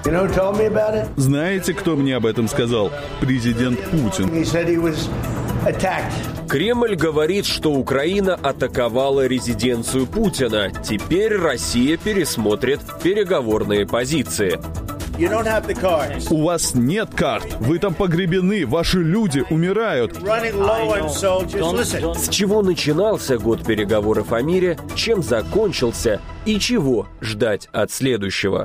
Знаете, кто мне об этом сказал? Президент Путин. Кремль говорит, что Украина атаковала резиденцию Путина. Теперь Россия пересмотрит переговорные позиции. У вас нет карт. Вы там погребены. Ваши люди умирают. С чего начинался год переговоров о мире, чем закончился и чего ждать от следующего?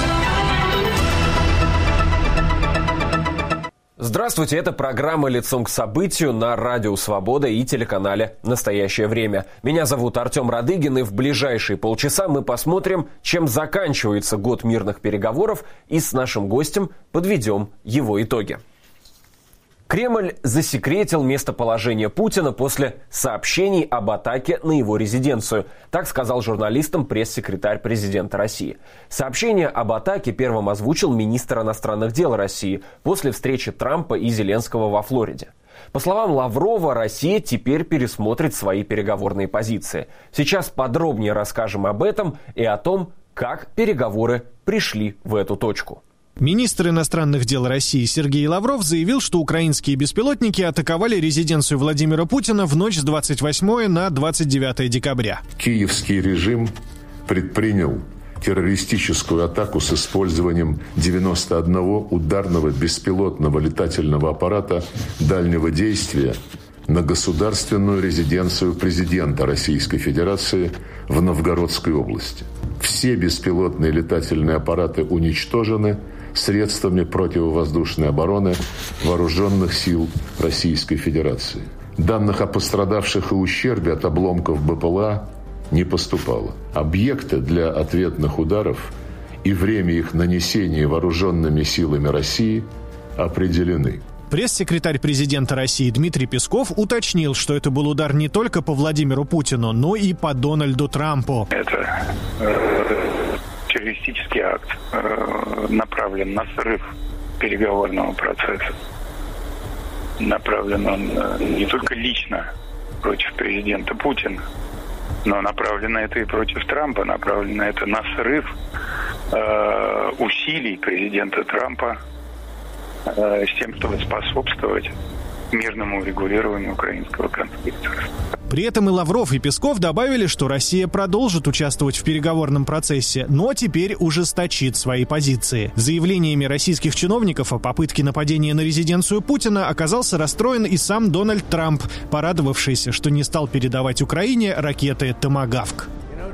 Здравствуйте, это программа «Лицом к событию» на Радио Свобода и телеканале «Настоящее время». Меня зовут Артем Радыгин, и в ближайшие полчаса мы посмотрим, чем заканчивается год мирных переговоров, и с нашим гостем подведем его итоги. Кремль засекретил местоположение Путина после сообщений об атаке на его резиденцию. Так сказал журналистам пресс-секретарь президента России. Сообщение об атаке первым озвучил министр иностранных дел России после встречи Трампа и Зеленского во Флориде. По словам Лаврова, Россия теперь пересмотрит свои переговорные позиции. Сейчас подробнее расскажем об этом и о том, как переговоры пришли в эту точку. Министр иностранных дел России Сергей Лавров заявил, что украинские беспилотники атаковали резиденцию Владимира Путина в ночь с 28 на 29 декабря. Киевский режим предпринял террористическую атаку с использованием 91 ударного беспилотного летательного аппарата дальнего действия на государственную резиденцию президента Российской Федерации в Новгородской области. Все беспилотные летательные аппараты уничтожены средствами противовоздушной обороны Вооруженных сил Российской Федерации. Данных о пострадавших и ущербе от обломков БПЛА не поступало. Объекты для ответных ударов и время их нанесения вооруженными силами России определены. Пресс-секретарь президента России Дмитрий Песков уточнил, что это был удар не только по Владимиру Путину, но и по Дональду Трампу. Это террористический акт направлен на срыв переговорного процесса. Направлен он не только лично против президента Путина, но направлено это и против Трампа, направлено это на срыв усилий президента Трампа с тем, чтобы способствовать мирному урегулированию украинского конфликта. При этом и Лавров, и Песков добавили, что Россия продолжит участвовать в переговорном процессе, но теперь ужесточит свои позиции. Заявлениями российских чиновников о попытке нападения на резиденцию Путина оказался расстроен и сам Дональд Трамп, порадовавшийся, что не стал передавать Украине ракеты «Томагавк».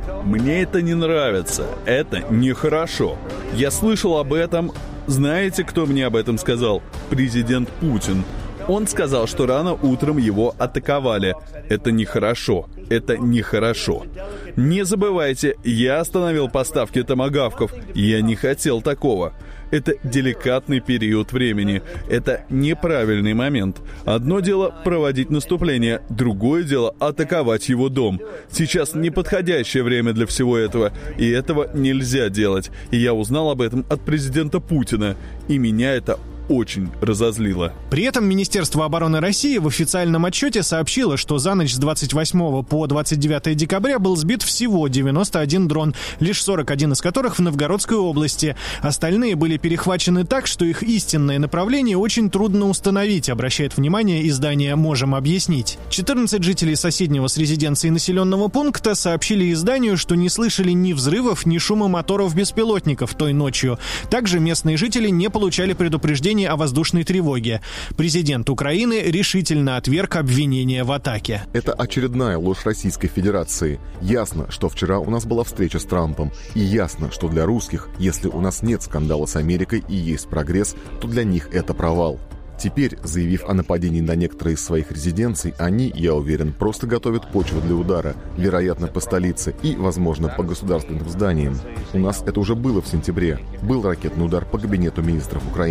Мне это не нравится. Это нехорошо. Я слышал об этом. Знаете, кто мне об этом сказал? Президент Путин. Он сказал, что рано утром его атаковали. Это нехорошо. Это нехорошо. Не забывайте, я остановил поставки томагавков. Я не хотел такого. Это деликатный период времени. Это неправильный момент. Одно дело проводить наступление, другое дело атаковать его дом. Сейчас неподходящее время для всего этого, и этого нельзя делать. И я узнал об этом от президента Путина, и меня это очень разозлило. При этом Министерство обороны России в официальном отчете сообщило, что за ночь с 28 по 29 декабря был сбит всего 91 дрон, лишь 41 из которых в Новгородской области. Остальные были перехвачены так, что их истинное направление очень трудно установить, обращает внимание издание «Можем объяснить». 14 жителей соседнего с резиденцией населенного пункта сообщили изданию, что не слышали ни взрывов, ни шума моторов беспилотников той ночью. Также местные жители не получали предупреждения о воздушной тревоге. Президент Украины решительно отверг обвинения в атаке. Это очередная ложь Российской Федерации. Ясно, что вчера у нас была встреча с Трампом. И ясно, что для русских, если у нас нет скандала с Америкой и есть прогресс, то для них это провал. Теперь, заявив о нападении на некоторые из своих резиденций, они, я уверен, просто готовят почву для удара, вероятно, по столице и, возможно, по государственным зданиям. У нас это уже было в сентябре. Был ракетный удар по кабинету министров Украины.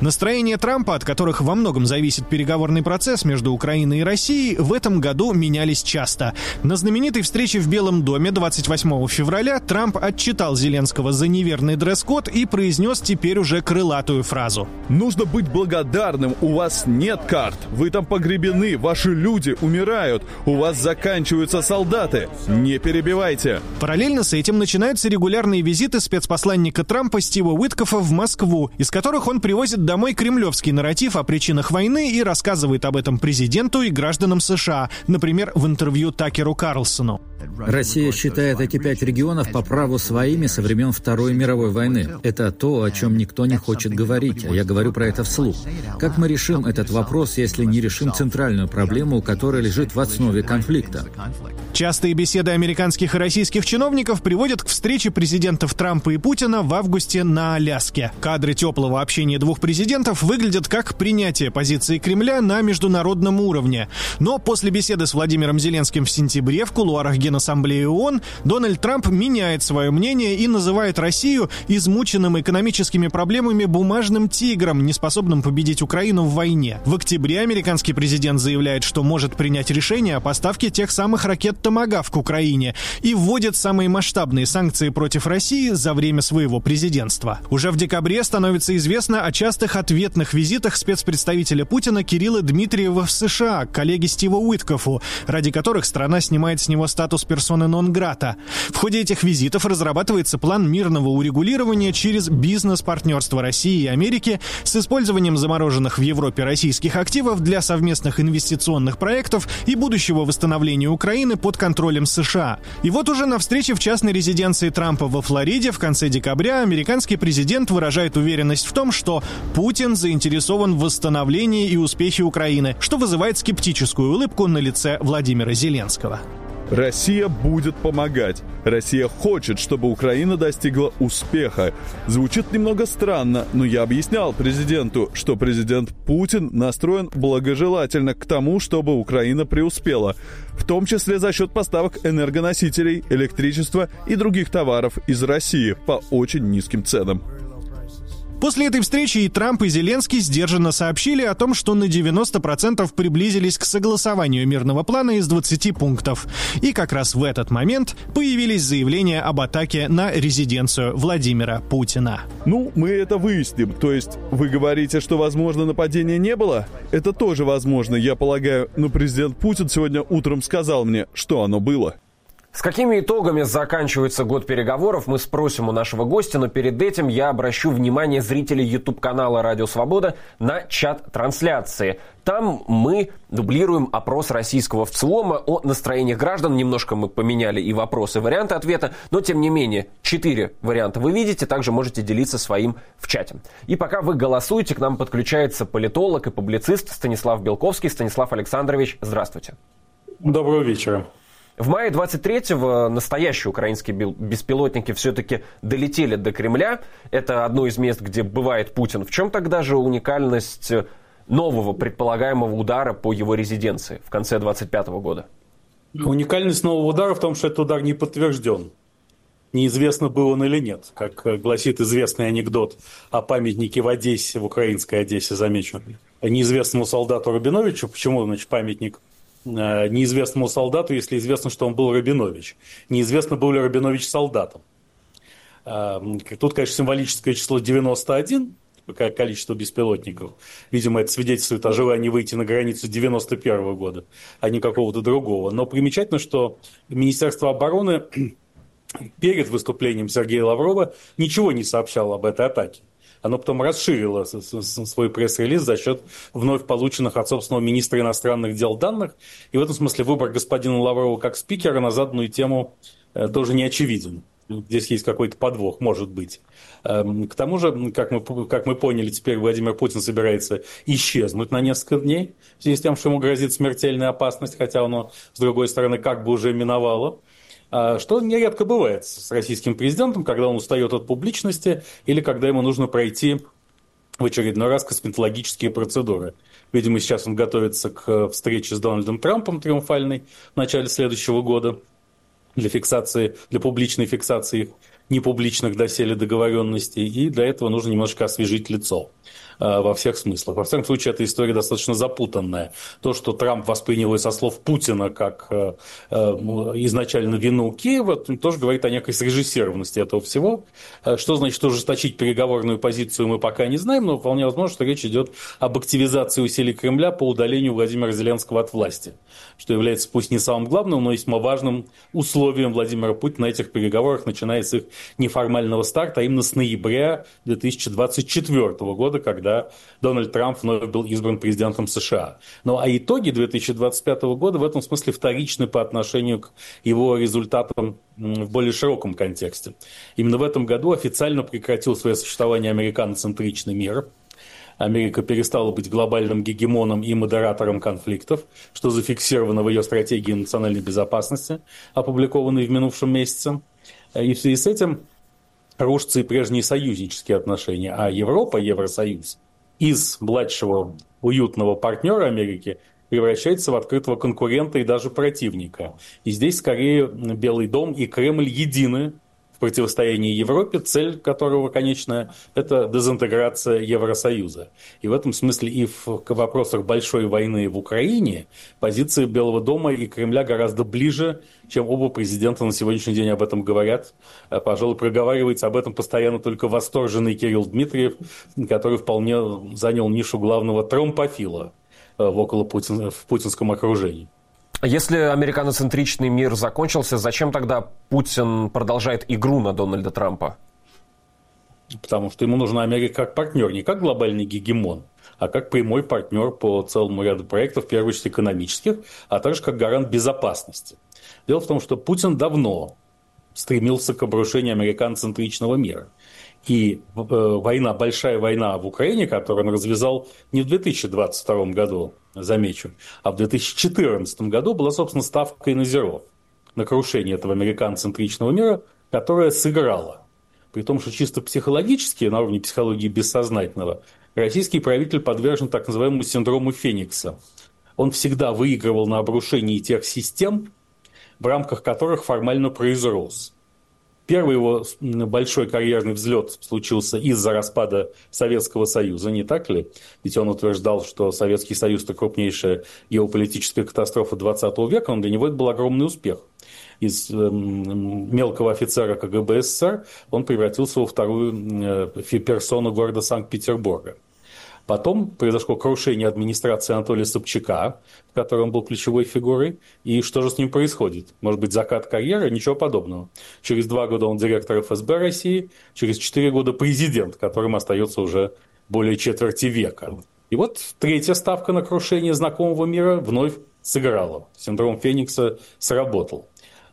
Настроения Трампа, от которых во многом зависит переговорный процесс между Украиной и Россией, в этом году менялись часто. На знаменитой встрече в Белом доме 28 февраля Трамп отчитал Зеленского за неверный дресс-код и произнес теперь уже крылатую фразу. «Нужно быть благодарным, у вас нет карт, вы там погребены, ваши люди умирают, у вас заканчиваются солдаты, не перебивайте». Параллельно с этим начинаются регулярные визиты спецпосланника Трампа Стива Уиткофа в Москву, из которых он привозит домой кремлевский нарратив о причинах войны и рассказывает об этом президенту и гражданам США, например, в интервью Такеру Карлсону. Россия считает эти 5 регионов по праву своими со времен Второй мировой войны. Это то, о чем никто не хочет говорить, а я говорю про это вслух. Как мы решим этот вопрос, если не решим центральную проблему, которая лежит в основе конфликта? Частые беседы американских и российских чиновников приводят к встрече президентов Трампа и Путина в августе на Аляске. Кадры теплого общения двух президентов выглядят как принятие позиции Кремля на международном уровне. Но после беседы с Владимиром Зеленским в сентябре в кулуарах Генассамблеи ООН Дональд Трамп меняет свое мнение и называет Россию измученным экономическими проблемами бумажным тигром, неспособным победить Украину в войне. В октябре американский президент заявляет, что может принять решение о поставке тех самых ракет «Томагавк» к Украине и вводит самые масштабные санкции против России за время своего президентства. Уже в декабре становится известно о частых ответных визитах спецпредставителя Путина Кирилла Дмитриева в США к коллеге Стиву Уиткофу, ради которых страна снимает с него статус персоны нон-грата. В ходе этих визитов разрабатывается план мирного урегулирования через бизнес-партнерство России и Америки с использованием замороженных в Европе российских активов для совместных инвестиционных проектов и будущего восстановления Украины под контролем США. И вот уже на встрече в частной резиденции Трампа во Флориде в конце декабря американский президент выражает уверенность в том, что Путин заинтересован в восстановлении и успехе Украины, что вызывает скептическую улыбку на лице Владимира Зеленского. Россия будет помогать. Россия хочет, чтобы Украина достигла успеха. Звучит немного странно, но я объяснял президенту, что президент Путин настроен благожелательно к тому, чтобы Украина преуспела, в том числе за счет поставок энергоносителей, электричества и других товаров из России по очень низким ценам. После этой встречи и Трамп, и Зеленский сдержанно сообщили о том, что на 90% приблизились к согласованию мирного плана из 20 пунктов. И как раз в этот момент появились заявления об атаке на резиденцию Владимира Путина. Ну, мы это выясним. То есть вы говорите, что, возможно, нападения не было? Это тоже возможно, я полагаю. Но президент Путин сегодня утром сказал мне, что оно было. С какими итогами заканчивается год переговоров, мы спросим у нашего гостя, но перед этим я обращу внимание зрителей YouTube-канала «Радио Свобода» на чат трансляции. Там мы дублируем опрос российского ВЦИОМа о настроениях граждан. Немножко мы поменяли и вопросы, и варианты ответа, но тем не менее 4 варианта вы видите, также можете делиться своим в чате. И пока вы голосуете, к нам подключается политолог и публицист Станислав Белковский. Станислав Александрович, здравствуйте. Доброго вечера. В мае 23-го настоящие украинские беспилотники все-таки долетели до Кремля. Это одно из мест, где бывает Путин. В чем тогда же уникальность нового предполагаемого удара по его резиденции в конце 25-го года? Уникальность нового удара в том, что этот удар не подтвержден. Неизвестно, был он или нет. Как гласит известный анекдот о памятнике в Одессе, в украинской Одессе, замечу, неизвестному солдату Рабиновичу. Почему, значит, памятник неизвестному солдату, если известно, что он был Рабинович? Неизвестно, был ли Рабинович солдатом. Тут, конечно, символическое число 91, количество беспилотников. Видимо, это свидетельствует о желании выйти на границу 91 года, а не какого-то другого. Но примечательно, что Министерство обороны перед выступлением Сергея Лаврова ничего не сообщало об этой атаке. Оно потом расширило свой пресс-релиз за счет вновь полученных от собственного министра иностранных дел данных. И в этом смысле выбор господина Лаврова как спикера на заданную тему тоже не очевиден. Здесь есть какой-то подвох, может быть. К тому же, как мы поняли, теперь Владимир Путин собирается исчезнуть на несколько дней в связи с тем, что ему грозит смертельная опасность, хотя оно, с другой стороны, как бы уже миновало. Что нередко бывает с российским президентом, когда он устает от публичности или когда ему нужно пройти в очередной раз косметологические процедуры. Видимо, сейчас он готовится к встрече с Дональдом Трампом триумфальной в начале следующего года для публичной фиксации непубличных доселе договоренностей, и для этого нужно немножко освежить лицо во всех смыслах. Во всяком случае, эта история достаточно запутанная. То, что Трамп воспринял со слов Путина как изначально вину Киева, тоже говорит о некой срежиссированности этого всего. Что значит ужесточить переговорную позицию, мы пока не знаем, но вполне возможно, что речь идет об активизации усилий Кремля по удалению Владимира Зеленского от власти, что является пусть не самым главным, но весьма важным условием Владимира Путина на этих переговорах, начиная с их неформального старта, а именно с ноября 2024 года, когда Дональд Трамп вновь был избран президентом США. Ну а итоги 2025 года в этом смысле вторичны по отношению к его результатам в более широком контексте. Именно в этом году официально прекратил свое существование американоцентричный мир. Америка перестала быть глобальным гегемоном и модератором конфликтов, что зафиксировано в ее стратегии национальной безопасности, опубликованной в минувшем месяце. И в связи с этим рушатся и прежние союзнические отношения, а Европа, Евросоюз, из младшего уютного партнера Америки превращается в открытого конкурента и даже противника. И здесь скорее Белый дом и Кремль едины в противостоянии Европе, цель которого, конечная, это дезинтеграция Евросоюза. И в этом смысле и в вопросах большой войны в Украине позиции Белого дома и Кремля гораздо ближе, чем оба президента на сегодняшний день об этом говорят. Пожалуй, проговаривается об этом постоянно только восторженный Кирилл Дмитриев, который вполне занял нишу главного трампофила в путинском окружении. Если американоцентричный мир закончился, зачем тогда Путин продолжает игру на Дональда Трампа? Потому что ему нужна Америка как партнер, не как глобальный гегемон, а как прямой партнер по целому ряду проектов, в первую очередь экономических, а также как гарант безопасности. Дело в том, что Путин давно стремился к обрушению американоцентричного мира. И война, большая война в Украине, которую он развязал не в 2022 году, замечу, а в 2014 году, была, собственно, ставкой на зеро, на крушение этого американоцентричного мира, которая сыграла. При том, что чисто психологически, на уровне психологии бессознательного, российский правитель подвержен так называемому синдрому Феникса. Он всегда выигрывал на обрушении тех систем, в рамках которых формально произрос. Первый его большой карьерный взлет случился из-за распада Советского Союза, не так ли? Ведь он утверждал, что Советский Союз – это крупнейшая геополитическая катастрофа 20 века, но для него это был огромный успех. Из мелкого офицера КГБ СССР он превратился во вторую персону города Санкт-Петербурга. Потом произошло крушение администрации Анатолия Собчака, в которой он был ключевой фигурой. И что же с ним происходит? Может быть, закат карьеры? Ничего подобного. Через 2 года он директор ФСБ России, через 4 года президент, которым остается уже более четверти века. И вот третья ставка на крушение знакомого мира вновь сыграла. Синдром Феникса сработал.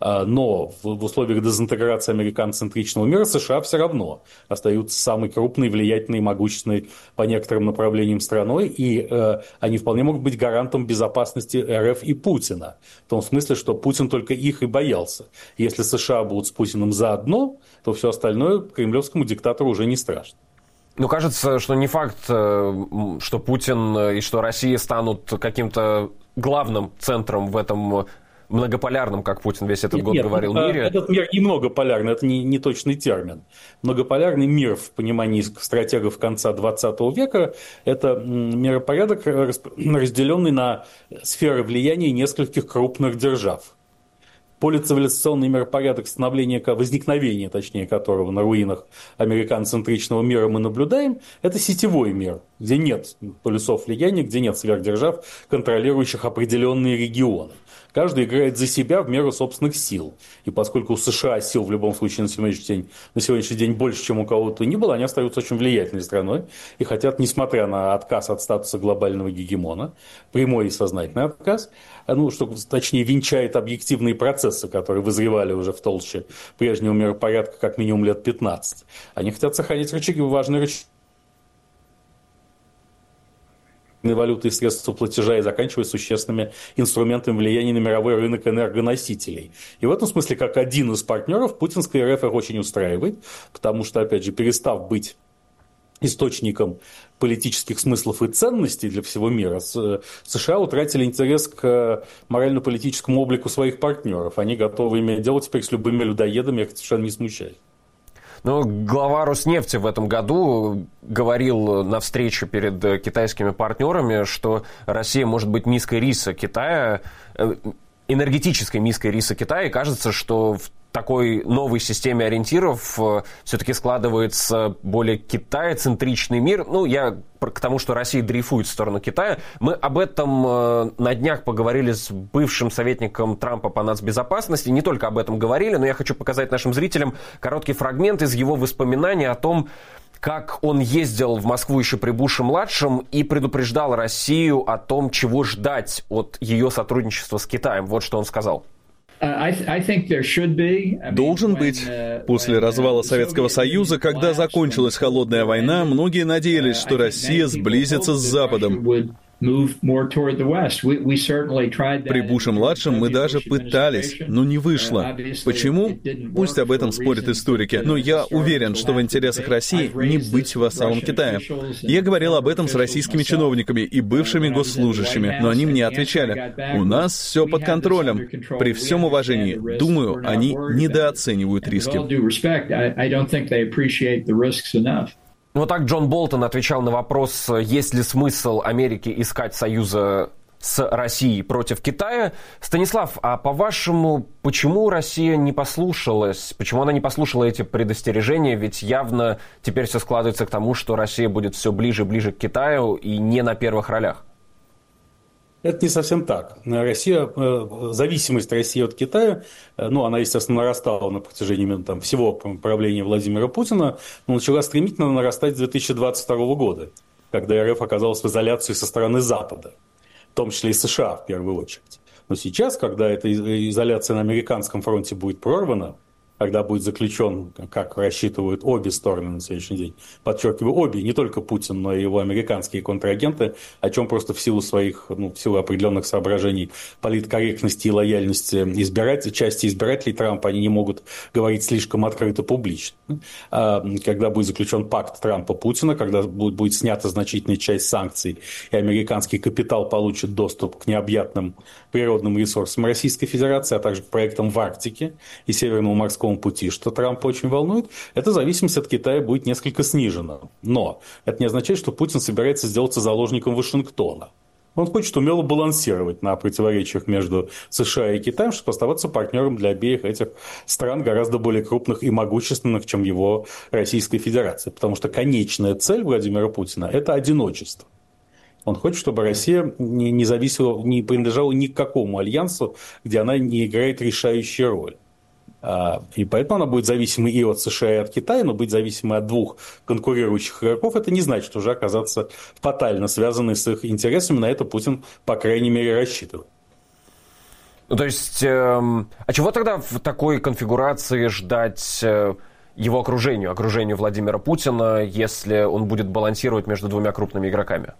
Но в условиях дезинтеграции американоцентричного мира США все равно остаются самой крупной, влиятельной, могущественной по некоторым направлениям страной, и они вполне могут быть гарантом безопасности РФ и Путина. В том смысле, что Путин только их и боялся. Если США будут с Путиным заодно, то все остальное кремлевскому диктатору уже не страшно. Ну, кажется, что не факт, что Путин и что Россия станут каким-то главным центром в этом многополярном, как Путин весь этот год говорил, мире. Этот мир не многополярный, это не точный термин. Многополярный мир в понимании стратегов конца 20 века – это миропорядок, разделенный на сферы влияния нескольких крупных держав. Полицивилизационный миропорядок, возникновение, точнее, которого на руинах американоцентричного мира мы наблюдаем, это сетевой мир, где нет полюсов влияния, где нет сверхдержав, контролирующих определенные регионы. Каждый играет за себя в меру собственных сил. И поскольку у США сил в любом случае на сегодняшний день больше, чем у кого-то ни было, они остаются очень влиятельной страной и хотят, несмотря на отказ от статуса глобального гегемона, прямой и сознательный отказ, что точнее венчает объективные процессы, которые вызревали уже в толще прежнего миропорядка как минимум лет 15. Они хотят сохранить важные рычаги валюты и средства платежа и заканчивая существенными инструментами влияния на мировой рынок энергоносителей. И в этом смысле, как один из партнеров, путинская РФ их очень устраивает, потому что, опять же, перестав быть источником политических смыслов и ценностей для всего мира, США утратили интерес к морально-политическому облику своих партнеров. Они готовы иметь дело теперь с любыми людоедами, их это совершенно не смущает. Но глава Роснефти в этом году говорил на встрече перед китайскими партнерами, что Россия может быть миской риса Китая, энергетической миской риса Китая, и кажется, что в такой новой системе ориентиров все-таки складывается более Китай-центричный мир. Ну, я к тому, что Россия дрейфует в сторону Китая. Мы об этом на днях поговорили с бывшим советником Трампа по нацбезопасности. Не только об этом говорили, но я хочу показать нашим зрителям короткий фрагмент из его воспоминаний о том, как он ездил в Москву еще при Буше-младшем и предупреждал Россию о том, чего ждать от ее сотрудничества с Китаем. Вот что он сказал. Должен быть. После развала Советского Союза, когда закончилась холодная война, многие надеялись, что Россия сблизится с Западом. При Буше-младшем мы даже пытались, но не вышло. Почему? Пусть об этом спорят историки. Но я уверен, что в интересах России не быть вассалом Китая. Я говорил об этом с российскими чиновниками и бывшими госслужащими, но они мне отвечали: у нас все под контролем. При всем уважении, думаю, они недооценивают риски. Вот так Джон Болтон отвечал на вопрос, есть ли смысл Америке искать союза с Россией против Китая. Станислав, а по-вашему, почему Россия не послушалась? Почему она не послушала эти предостережения? Ведь явно теперь все складывается к тому, что Россия будет все ближе и ближе к Китаю и не на первых ролях. Это не совсем так. Зависимость России от Китая, она, естественно, нарастала на протяжении всего правления Владимира Путина, но начала стремительно нарастать с 2022 года, когда РФ оказалась в изоляции со стороны Запада, в том числе и США в первую очередь. Но сейчас, когда эта изоляция на американском фронте будет прорвана, когда будет заключен, как рассчитывают обе стороны на сегодняшний день, подчеркиваю, обе, не только Путин, но и его американские контрагенты, о чем просто в силу своих, в силу определенных соображений политкорректности и лояльности части избирателей Трампа, они не могут говорить слишком открыто публично. Когда будет заключен пакт Трампа-Путина, когда будет снята значительная часть санкций, и американский капитал получит доступ к необъятным природным ресурсам Российской Федерации, а также к проектам в Арктике и Северному морскому пути, что Трампа очень волнует, эта зависимость от Китая будет несколько снижена. Но это не означает, что Путин собирается сделаться заложником Вашингтона. Он хочет умело балансировать на противоречиях между США и Китаем, чтобы оставаться партнером для обеих этих стран, гораздо более крупных и могущественных, чем его Российская Федерация. Потому что конечная цель Владимира Путина – это одиночество. Он хочет, чтобы Россия не зависела, не принадлежала ни к какому альянсу, где она не играет решающую роль. И поэтому она будет зависимой и от США, и от Китая, но быть зависимой от двух конкурирующих игроков, это не значит уже оказаться фатально связанной с их интересами. На это Путин, по крайней мере, рассчитывает. То есть, а чего тогда в такой конфигурации ждать его окружению Владимира Путина, если он будет балансировать между двумя крупными игроками?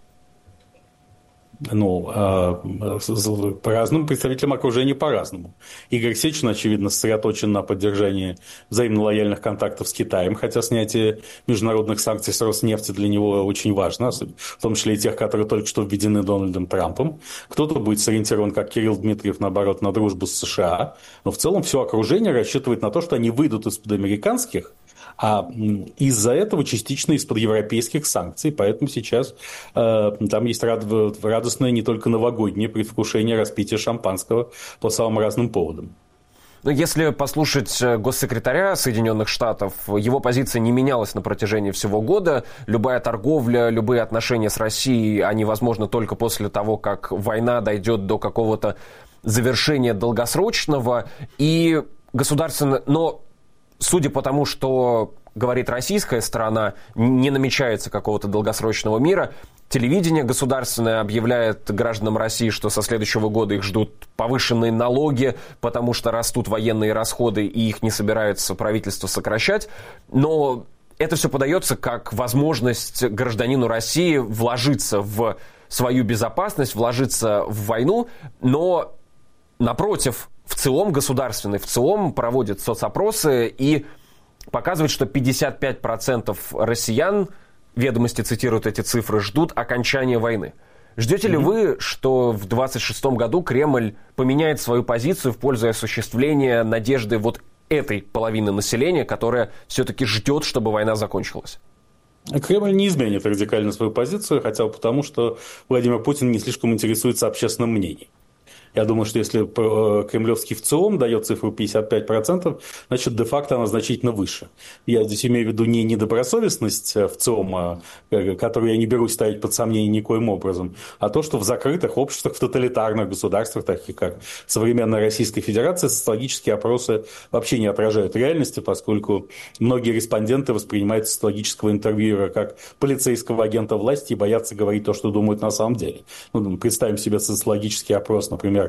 По разным представителям окружения по-разному. Игорь Сечин, очевидно, сосредоточен на поддержании взаимно лояльных контактов с Китаем, хотя снятие международных санкций с Роснефти для него очень важно, в том числе и тех, которые только что введены Дональдом Трампом. Кто-то будет сориентирован, как Кирилл Дмитриев, наоборот, на дружбу с США. Но в целом все окружение рассчитывает на то, что они выйдут из-под американских, а из-за этого частично из-под европейских санкций. Поэтому сейчас там есть радостное не только новогоднее предвкушение распития шампанского по самым разным поводам. Но если послушать госсекретаря Соединенных Штатов, его позиция не менялась на протяжении всего года. Любая торговля, любые отношения с Россией, они возможны только после того, как война дойдет до какого-то завершения долгосрочного. И государственно... Но судя по тому, что говорит российская сторона, не намечается какого-то долгосрочного мира. Телевидение государственное объявляет гражданам России, что со следующего года их ждут повышенные налоги, потому что растут военные расходы, и их не собирается правительство сокращать. Но это все подается как возможность гражданину России вложиться в свою безопасность, вложиться в войну, но напротив, ВЦИОМ государственный, ВЦИОМ проводит соцопросы и показывает, что 55% россиян, ведомости цитируют эти цифры, ждут окончания войны. Ждете ли вы, что в 2026 году Кремль поменяет свою позицию в пользу осуществления надежды вот этой половины населения, которая все-таки ждет, чтобы война закончилась? Кремль не изменит радикально свою позицию, хотя бы потому, что Владимир Путин не слишком интересуется общественным мнением. Я думаю, что если кремлевский ВЦИОМ дает цифру 55%, значит, де-факто она значительно выше. Я здесь имею в виду не недобросовестность ВЦИОМа, которую я не берусь ставить под сомнение никоим образом, а то, что в закрытых обществах, в тоталитарных государствах, таких как современная Российская Федерация, социологические опросы вообще не отражают реальности, поскольку многие респонденты воспринимают социологического интервьюера как полицейского агента власти и боятся говорить то, что думают на самом деле. Представим себе социологический опрос, например,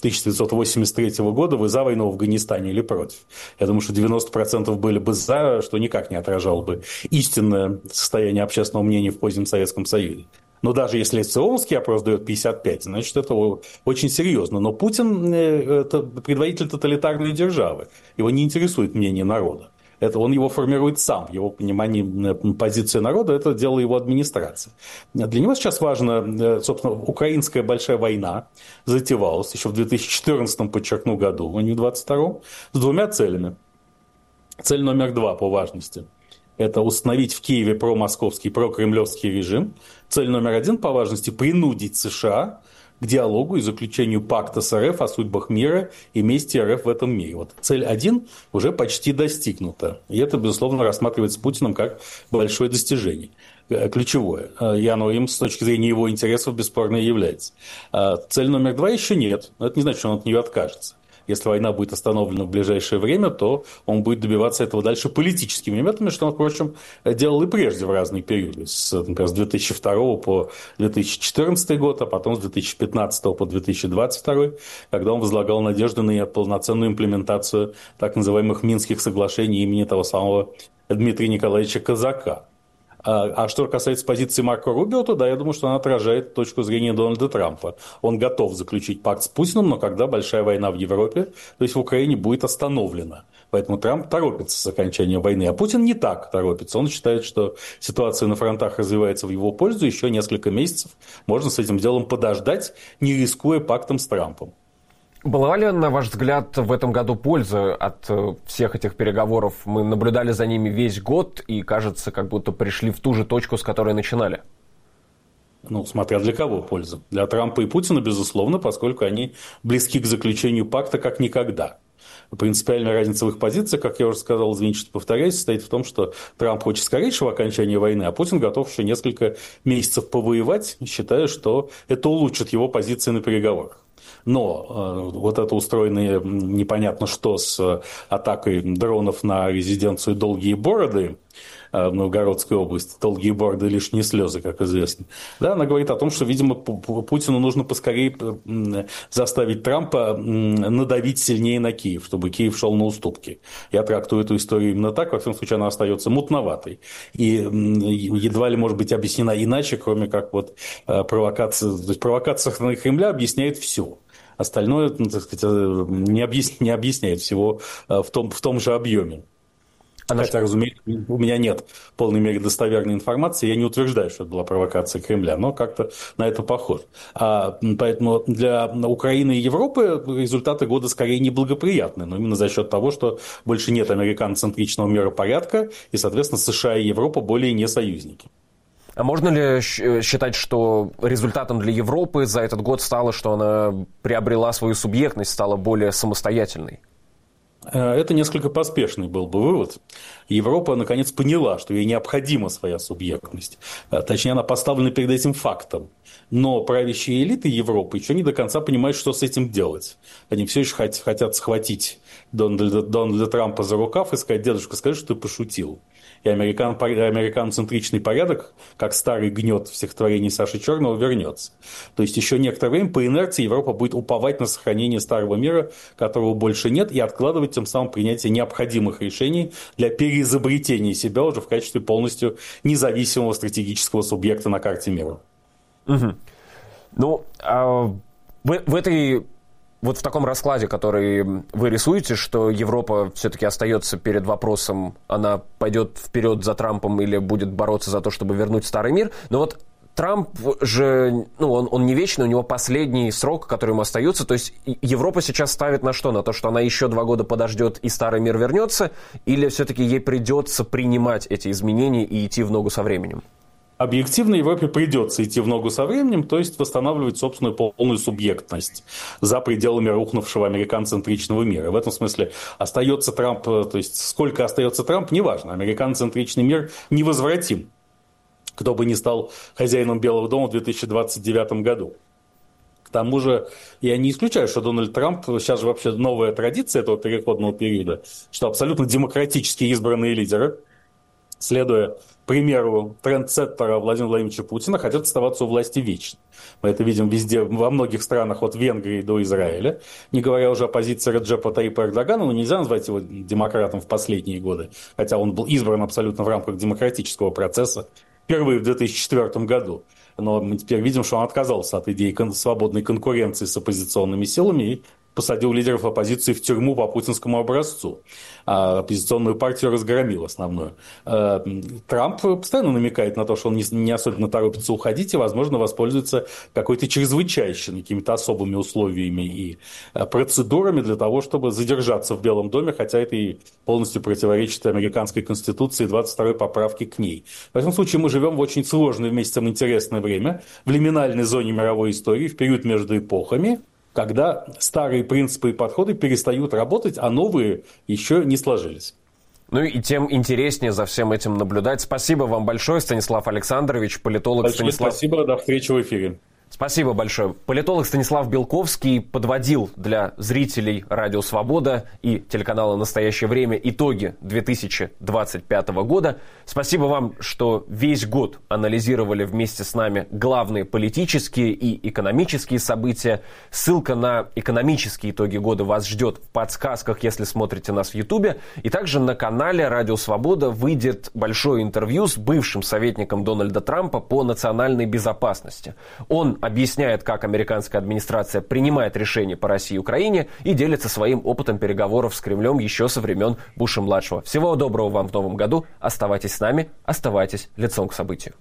1983 года, вы за войну в Афганистане или против? Я думаю, что 90% были бы за, что никак не отражало бы истинное состояние общественного мнения в позднем Советском Союзе. Но даже если ЦИОМский опрос дает 55, значит, это очень серьезно. Но Путин – это предводитель тоталитарной державы. Его не интересует мнение народа. Это он его формирует сам. Его понимание позиции народа – это дело его администрации. Для него сейчас важно, собственно, украинская большая война затевалась еще в 2014, подчеркну, году, а не в 2022, с двумя целями. Цель номер 2 по важности – это установить в Киеве промосковский, прокремлевский режим. Цель номер 1 по важности – принудить США к диалогу и заключению пакта с РФ о судьбах мира и месте РФ в этом мире. Вот цель 1 уже почти достигнута. И это, безусловно, рассматривается Путиным как большое достижение. Ключевое. И оно им с точки зрения его интересов бесспорно является. Цель номер 2 еще нет. Но это не значит, что он от нее откажется. Если война будет остановлена в ближайшее время, то он будет добиваться этого дальше политическими методами, что он, впрочем, делал и прежде в разные периоды. Например, с 2002 по 2014 год, а потом с 2015 по 2022, когда он возлагал надежды на полноценную имплементацию так называемых Минских соглашений имени того самого Дмитрия Николаевича Казака. А что касается позиции Марко Рубио, то да, я думаю, что она отражает точку зрения Дональда Трампа. Он готов заключить пакт с Путиным, но когда большая война в Европе, то есть в Украине, будет остановлена. Поэтому Трамп торопится с окончанием войны. А Путин не так торопится. Он считает, что ситуация на фронтах развивается в его пользу. Еще несколько месяцев можно с этим делом подождать, не рискуя пактом с Трампом. Была ли, на ваш взгляд, в этом году польза от всех этих переговоров? Мы наблюдали за ними весь год и, кажется, как будто пришли в ту же точку, с которой начинали. Смотря для кого польза. Для Трампа и Путина, безусловно, поскольку они близки к заключению пакта как никогда. Принципиальная разница в их позициях, как я уже сказал, извините, что повторяюсь, состоит в том, что Трамп хочет скорейшего окончания войны, а Путин готов еще несколько месяцев повоевать, считая, что это улучшит его позиции на переговорах. Но вот это устроенное непонятно что с атакой дронов на резиденцию Долгие Бороды в Новгородской области, Долгие Бороды — лишние слезы, как известно, да, она говорит о том, что, видимо, Путину нужно поскорее заставить Трампа надавить сильнее на Киев, чтобы Киев шел на уступки. Я трактую эту историю именно так, во всяком случае, она остается мутноватой. И едва ли может быть объяснена иначе, кроме как вот провокация. То есть провокация со стороны Кремля объясняет все. Остальное, так сказать, не объясняет всего в том же объеме. Хотя, разумеется, у меня нет в полной мере достоверной информации, я не утверждаю, что это была провокация Кремля, но как-то на это похоже. Поэтому для Украины и Европы результаты года скорее неблагоприятны, но именно за счет того, что больше нет американоцентричного миропорядка, и, соответственно, США и Европа более не союзники. А можно ли считать, что результатом для Европы за этот год стало, что она приобрела свою субъектность, стала более самостоятельной? Это несколько поспешный был бы вывод. Европа, наконец, поняла, что ей необходима своя субъектность. Точнее, она поставлена перед этим фактом. Но правящие элиты Европы еще не до конца понимают, что с этим делать. Они все еще хотят схватить Дональда Трампа за рукав и сказать: дедушка, скажи, что ты пошутил. И американоцентричный порядок, как старый гнет в стихотворении Саши Черного, вернется. То есть еще некоторое время по инерции Европа будет уповать на сохранение старого мира, которого больше нет, и откладывать тем самым принятие необходимых решений для переизобретения себя уже в качестве полностью независимого стратегического субъекта на карте мира. Угу. В таком раскладе, который вы рисуете, что Европа все-таки остается перед вопросом, она пойдет вперед за Трампом или будет бороться за то, чтобы вернуть старый мир. Но вот Трамп же, он не вечный, у него последний срок, который ему остается. То есть Европа сейчас ставит на что? На то, что она еще 2 года подождет и старый мир вернется? Или все-таки ей придется принимать эти изменения и идти в ногу со временем? Объективно Европе придется идти в ногу со временем, то есть восстанавливать собственную полную субъектность за пределами рухнувшего американоцентричного мира. В этом смысле остается Трамп, то есть сколько остается Трамп, неважно. Американоцентричный мир невозвратим, кто бы ни стал хозяином Белого дома в 2029 году. К тому же, я не исключаю, что Дональд Трамп, сейчас же вообще новая традиция этого переходного периода, что абсолютно демократически избранные лидеры, следуя примеру трендсеттера Владимира Владимировича Путина, хотят оставаться у власти вечно. Мы это видим везде, во многих странах, от Венгрии до Израиля. Не говоря уже о позиции Реджепа Таyyипа Эрдогана, но нельзя назвать его демократом в последние годы, хотя он был избран абсолютно в рамках демократического процесса впервые в 2004 году. Но мы теперь видим, что он отказался от идеи свободной конкуренции с оппозиционными силами и посадил лидеров оппозиции в тюрьму по путинскому образцу. А оппозиционную партию разгромил основную. Трамп постоянно намекает на то, что он не особенно торопится уходить и, возможно, воспользуется какой-то чрезвычайщиной, какими-то особыми условиями и процедурами для того, чтобы задержаться в Белом доме, хотя это и полностью противоречит американской конституции и 22-й поправке к ней. В этом случае мы живем в очень сложное, вместе с тем интересное время, в лиминальной зоне мировой истории, в период между эпохами, когда старые принципы и подходы перестают работать, а новые еще не сложились. Ну и тем интереснее за всем этим наблюдать. Спасибо вам большое, Станислав Александрович, политолог. Большое спасибо, до встречи в эфире. Спасибо большое. Политолог Станислав Белковский подводил для зрителей Радио Свобода и телеканала «Настоящее время» итоги 2025 года. Спасибо вам, что весь год анализировали вместе с нами главные политические и экономические события. Ссылка на экономические итоги года вас ждет в подсказках, если смотрите нас в Ютубе. И также на канале Радио Свобода выйдет большое интервью с бывшим советником Дональда Трампа по национальной безопасности. Он объясняет, как американская администрация принимает решения по России и Украине и делится своим опытом переговоров с Кремлем еще со времен Буша-младшего. Всего доброго вам в новом году. Оставайтесь с нами, оставайтесь лицом к событию.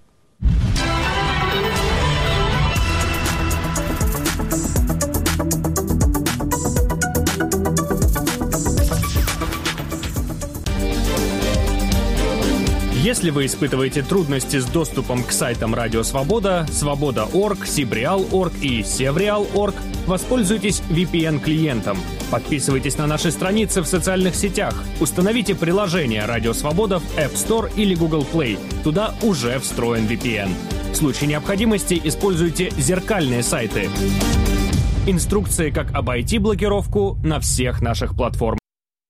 Если вы испытываете трудности с доступом к сайтам Радио Свобода, Свобода.орг, Сибреал.орг и Севреал.орг, воспользуйтесь VPN-клиентом. Подписывайтесь на наши страницы в социальных сетях. Установите приложение Радио Свобода в App Store или Google Play. Туда уже встроен VPN. В случае необходимости используйте зеркальные сайты. Инструкции, как обойти блокировку, на всех наших платформах.